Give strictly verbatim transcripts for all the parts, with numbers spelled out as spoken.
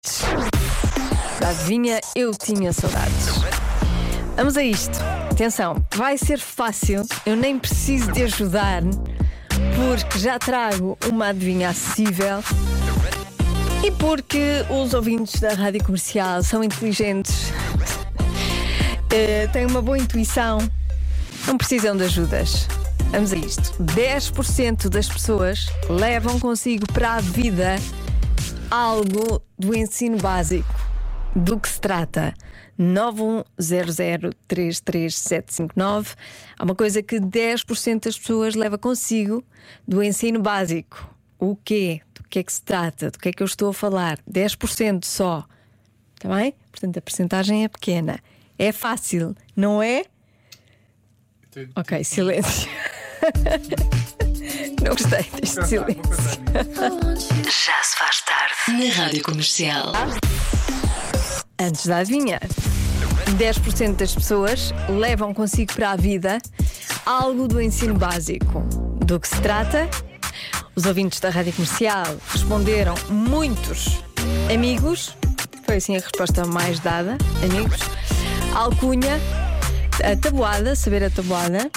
saudades. Adivinha, eu tinha saudades. Vamos a isto. Atenção, vai ser fácil, eu nem preciso de ajudar, porque já trago uma adivinha acessível e porque os ouvintes da Rádio Comercial são inteligentes, uh, têm uma boa intuição, não precisam de ajudas. Vamos a isto. dez por cento das pessoas levam consigo para a vida algo do ensino básico. Do que se trata? nove um zero zero três três sete cinco nove. Há uma coisa que dez por cento das pessoas leva consigo do ensino básico. O quê? Do que é que se trata? Do que é que eu estou a falar? dez por cento só. Está bem? Portanto, a percentagem é pequena. É fácil, não é? Ok, silêncio. Não gostei deste silêncio. Já se faz tarde na Rádio Comercial. Antes da adivinha, dez por cento das pessoas levam consigo para a vida algo do ensino básico. Do que se trata? Os ouvintes da Rádio Comercial responderam muitos amigos. Foi assim a resposta mais dada, amigos. Alcunha, a tabuada, saber a tabuada.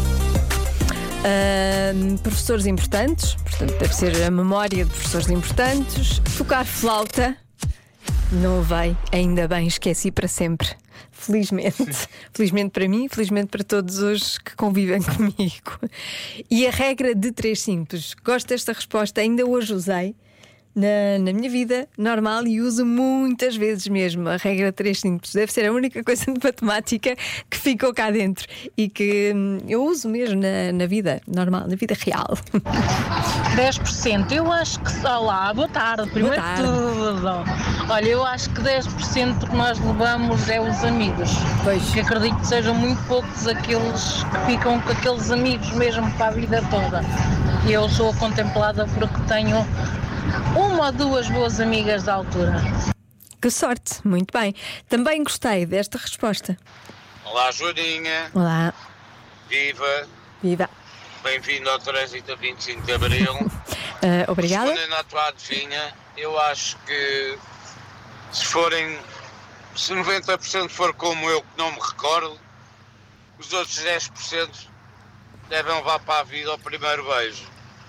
Uh, professores importantes, portanto deve ser a memória de professores importantes. Tocar flauta. Não levei, ainda bem, esqueci para sempre. Felizmente. Felizmente para mim, felizmente para todos os que convivem comigo. E a regra de três simples. Gosto desta resposta, ainda hoje usei na, na minha vida normal e uso muitas vezes mesmo. A regra de três simples deve ser a única coisa de matemática que ficou cá dentro e que hum, eu uso mesmo na, na vida normal, na vida real. dez por cento, eu acho que. Olá, boa tarde, primeiro Boa tarde. tudo. Olha, eu acho que dez por cento que nós levamos é os amigos. Pois. Que acredito que sejam muito poucos aqueles que ficam com aqueles amigos mesmo para a vida toda. E eu sou contemplada porque tenho uma ou duas boas amigas da altura. Que sorte, muito bem. Também gostei desta resposta. Olá, Joaninha. Olá, Viva. viva. Bem-vindo ao trânsito vinte e cinco de Abril. Uh, obrigada. Respondendo à tua adivinha, eu acho que se forem, se noventa por cento for como eu, que não me recordo, os outros dez por cento devem levar para a vida o primeiro beijo.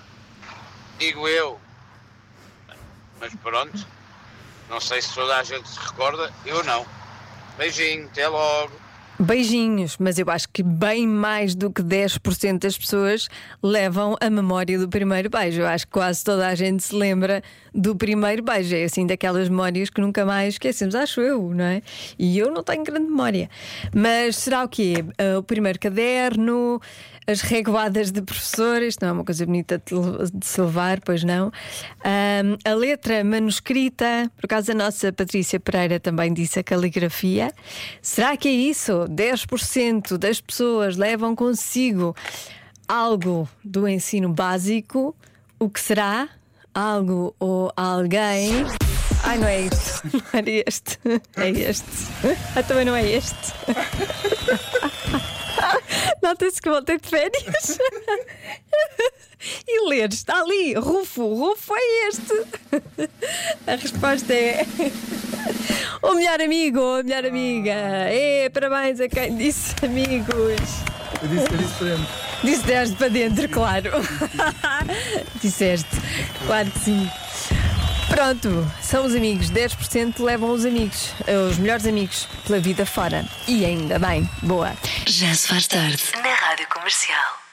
Digo eu. Mas pronto, não sei se toda a gente se recorda, eu não. Beijinho, até logo. Beijinhos, mas eu acho que bem mais do que dez por cento das pessoas levam a memória do primeiro beijo. Eu acho que quase toda a gente se lembra do primeiro beijo. É assim daquelas memórias que nunca mais esquecemos, acho eu, não é? E eu não tenho grande memória. Mas será o quê? Uh, o primeiro caderno, as reguadas de professor, isto não é uma coisa bonita de se levar, pois não. Um, a letra manuscrita, por acaso a nossa Patrícia Pereira também disse a caligrafia. Será que é isso? dez por cento das pessoas levam consigo algo do ensino básico. O que será? Algo ou alguém? Ai, não é isso. Não era este. É este. Ah, também não é este. Nota-se que voltei de férias. E ler, está ali, Rufo, Rufo é este. A resposta é o melhor amigo ou a melhor amiga. É, parabéns a quem disse amigos. Eu disse, eu disse para dentro. Disseste para dentro, claro. Disseste, claro que sim. Pronto, são os amigos. dez por cento levam os amigos, os melhores amigos, pela vida fora. E ainda bem, boa. Já se faz tarde na Rádio Comercial.